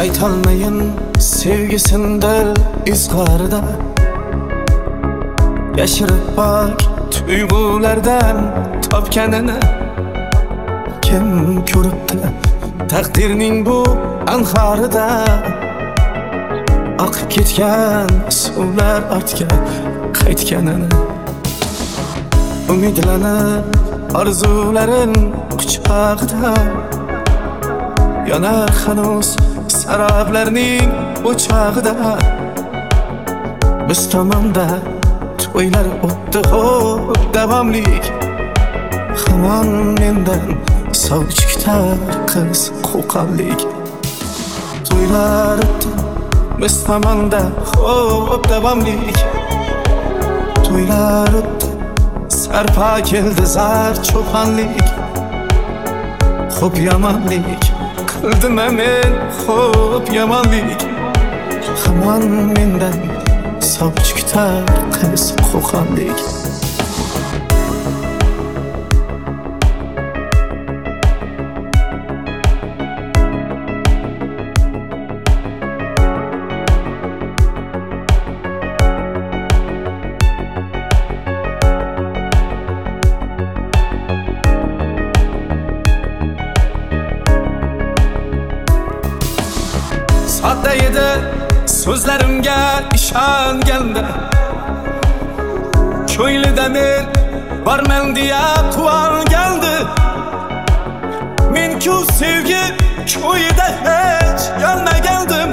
aytolmayin sevgisindir izg'orida. Yashirib bak tuyg'ulardan topganini. Kim ko'ribdi taqdirning bu anhorida. Oqib ketgan suvlar ortga qaytganini. Umidlanib orzularin quchog'ida. Yonar hanuz saroblarning o'chog'ida. Biz tomonda to'ylar o'tdi xo'p davomlik. Hamon mendan sovchi kutar qiz qo'qonlik. To'ylar o'tdi biz tomonda xo'p davomlik. To'ylar o'tdi sarpo keldi zar cho'ponlik. Xo'p yomonlik qildim men xo'p yomonlik. Hamon mendan sovchi kutar qiz qo'qonlik. Sodda edi so'zlarimga ishonganda. Ko'nglida men borman deya quvongandi. Men-ku sevgi ko'yida hech yonmagandim.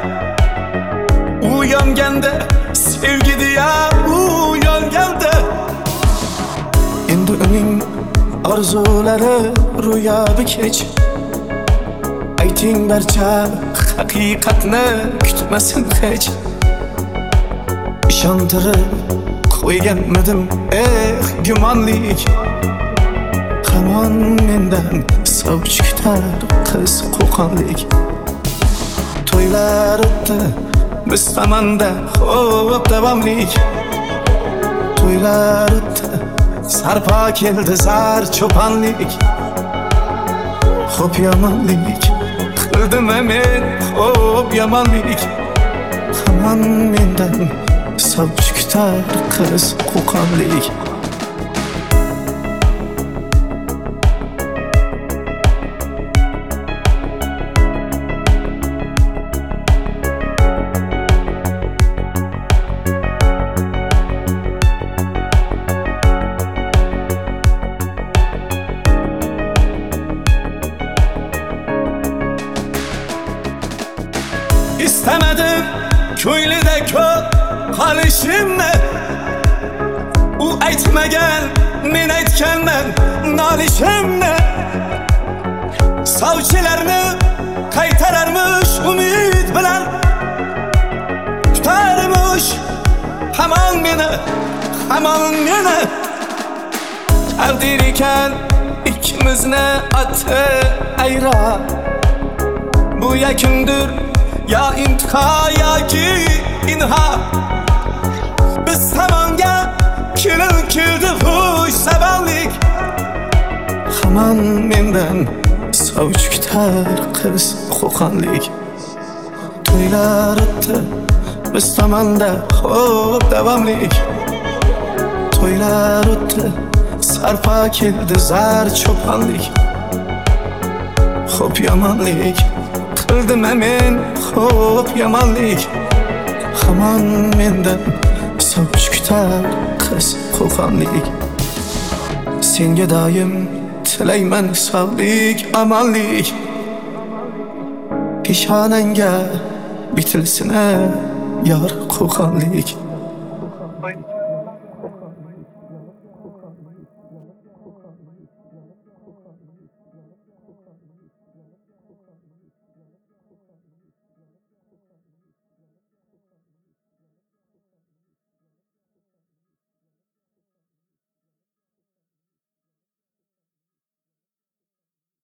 U yonganda sevgi deya u yongandi. Endi uning orzulari ro'yobi kech. Ayting barcha haqiqatni kutmasin hech. Ishontirib qo'yganmidim gumonlik. Hamon mendan sovchi kutar qiz qo'qonlik. To'ylar o'tdi biz tomonda xo'p davomlik. To'ylar o'tdi sarpo keldi zar cho'ponlik. Xo'p yomonlik qildim men xo'p yomonlik. Hamon mendan sovchi kutar qiz qo'qonlik. İstemedim ko'nglida ko'p qolishimni. U aytmagan men aytganman nolishimni. Sovchilarni qaytararmish umid bilan. Kutarmish hamon meni, hamon meni. Taqdir ekan ikkimizni oti ayro. Bu yakundir ya intiho yoki inho. Biz tomonga kelin keldi xush sabonlik. Hamon mendan sovchi kutar qiz qo'qonlik. To'ylar o'tdi biz tomonda xo'p davomlik. To'ylar o'tdi sarpo keldi zar cho'ponlik. Xo'p yomonlik qildim men xo'p yomonlik. Hamon mendan sovchi kutar qiz qo'qonlik. Senga doim tilayman sog'lik omonlik. Peshonangga bitilsin yor qo'qonlik.